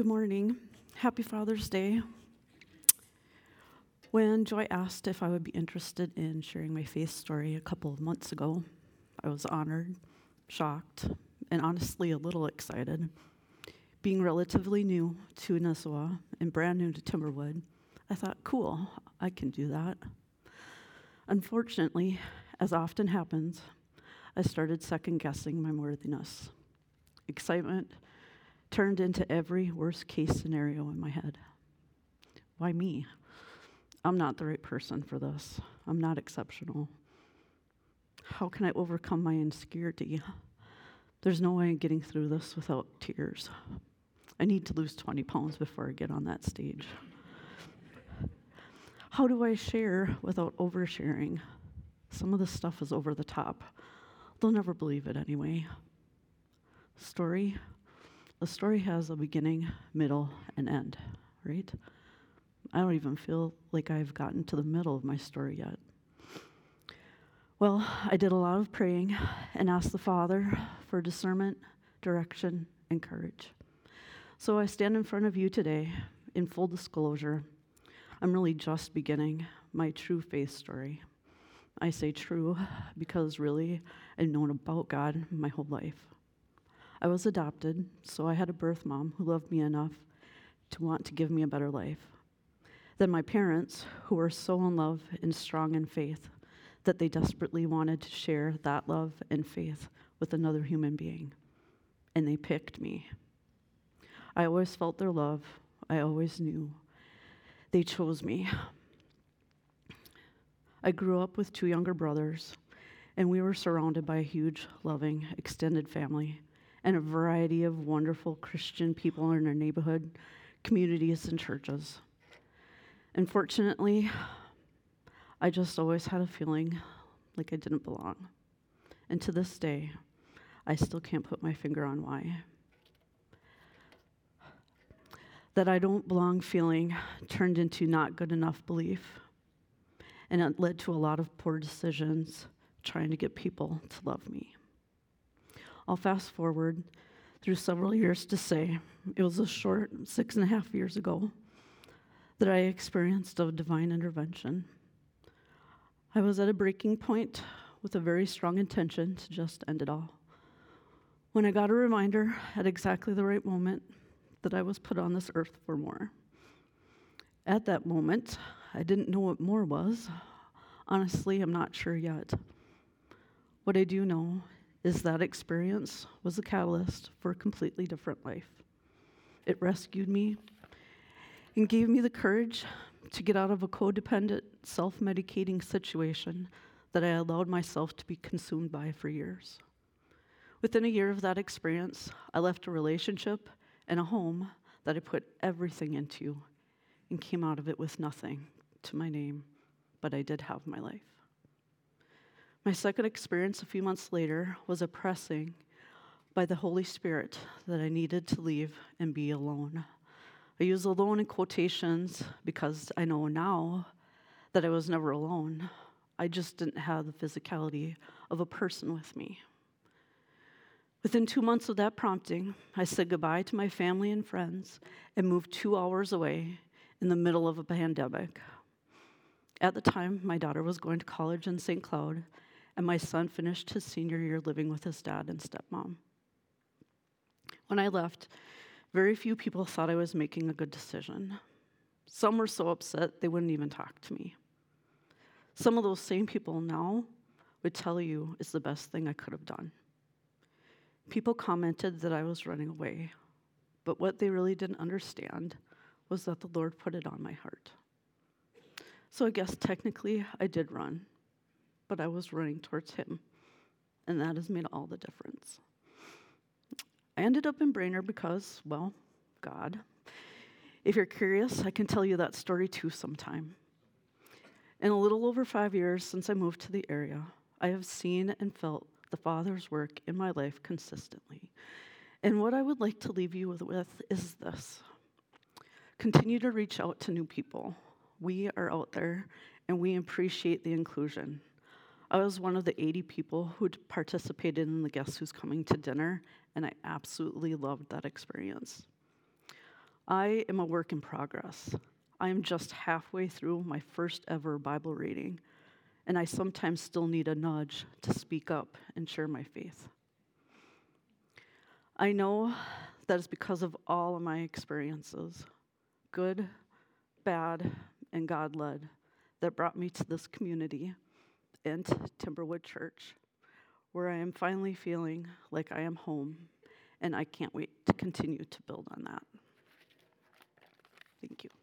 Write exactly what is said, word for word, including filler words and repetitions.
Good morning. Happy Father's Day. When Joy asked if I would be interested in sharing my faith story a couple of months ago, I was honored, shocked, and honestly a little excited. Being relatively new to Nassau and brand new to Timberwood, I thought, cool, I can do that. Unfortunately, as often happens, I started second-guessing my worthiness. Excitement turned into every worst-case scenario in my head. Why me? I'm not the right person for this. I'm not exceptional. How can I overcome my insecurity? There's no way I'm getting through this without tears. I need to lose twenty pounds before I get on that stage. How do I share without oversharing? Some of this stuff is over the top. They'll never believe it anyway. Story? A story has a beginning, middle, and end, right? I don't even feel like I've gotten to the middle of my story yet. Well, I did a lot of praying and asked the Father for discernment, direction, and courage. So I stand in front of you today in full disclosure. I'm really just beginning my true faith story. I say true because really I've known about God my whole life. I was adopted, so I had a birth mom who loved me enough to want to give me a better life. Then my parents, who were so in love and strong in faith that they desperately wanted to share that love and faith with another human being. And they picked me. I always felt their love. I always knew. They chose me. I grew up with two younger brothers, and we were surrounded by a huge, loving, extended family and a variety of wonderful Christian people in our neighborhood, communities, and churches. Unfortunately, I just always had a feeling like I didn't belong. And to this day, I still can't put my finger on why. That I don't belong feeling turned into not good enough belief, and it led to a lot of poor decisions trying to get people to love me. I'll fast forward through several years to say it was a short six and a half years ago that I experienced a divine intervention. I was at a breaking point with a very strong intention to just end it all, when I got a reminder at exactly the right moment that I was put on this earth for more. At that moment, I didn't know what more was. Honestly, I'm not sure yet. What I do know is that experience was a catalyst for a completely different life. It rescued me and gave me the courage to get out of a codependent, self-medicating situation that I allowed myself to be consumed by for years. Within a year of that experience, I left a relationship and a home that I put everything into and came out of it with nothing to my name, but I did have my life. My second experience a few months later was a pressing by the Holy Spirit that I needed to leave and be alone. I use alone in quotations because I know now that I was never alone. I just didn't have the physicality of a person with me. Within two months of that prompting, I said goodbye to my family and friends and moved two hours away in the middle of a pandemic. At the time, my daughter was going to college in Saint Cloud, and my son finished his senior year living with his dad and stepmom. When I left, very few people thought I was making a good decision. Some were so upset they wouldn't even talk to me. Some of those same people now would tell you it's the best thing I could have done. People commented that I was running away, but what they really didn't understand was that the Lord put it on my heart. So I guess technically I did run, but I was running towards Him, and that has made all the difference. I ended up in Brainerd because, well, God. If you're curious, I can tell you that story too sometime. In a little over five years since I moved to the area, I have seen and felt the Father's work in my life consistently. And what I would like to leave you with, with is this. Continue to reach out to new people. We are out there, and we appreciate the inclusion. I was one of the eighty people who participated in the Guess Who's Coming to Dinner, and I absolutely loved that experience. I am a work in progress. I am just halfway through my first ever Bible reading, and I sometimes still need a nudge to speak up and share my faith. I know that it's because of all of my experiences, good, bad, and God-led, that brought me to this community and to Timberwood Church, where I am finally feeling like I am home, and I can't wait to continue to build on that. Thank you.